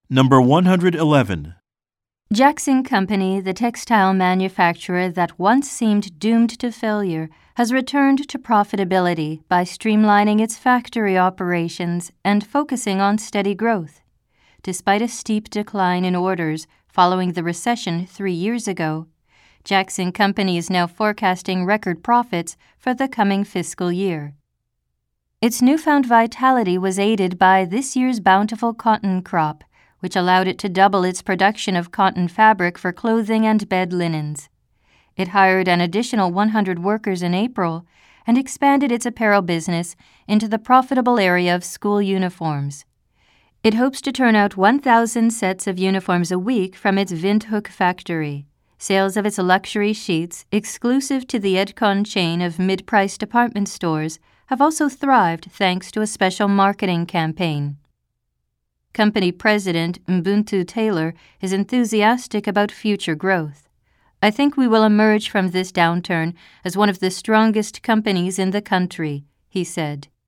Number 111. Jackson Company, the textile manufacturer that once seemed doomed to failure, has returned to profitability by streamlining its factory operations and focusing on steady growth. Despite a steep decline in orders following the recession 3 years ago, Jackson Company is now forecasting record profits for the coming fiscal year. Its newfound vitality was aided by this year's bountiful cotton crop, which allowed it to double its production of cotton fabric for clothing and bed linens. It hired an additional 100 workers in April and expanded its apparel business into the profitable area of school uniforms. It hopes to turn out 1,000 sets of uniforms a week from its Windhoek factory. Sales of its luxury sheets, exclusive to the Edcon chain of mid-price department stores, have also thrived thanks to a special marketing campaign. Company President Ubuntu Taylor is enthusiastic about future growth. "I think we will emerge from this downturn as one of the strongest companies in the country," he said.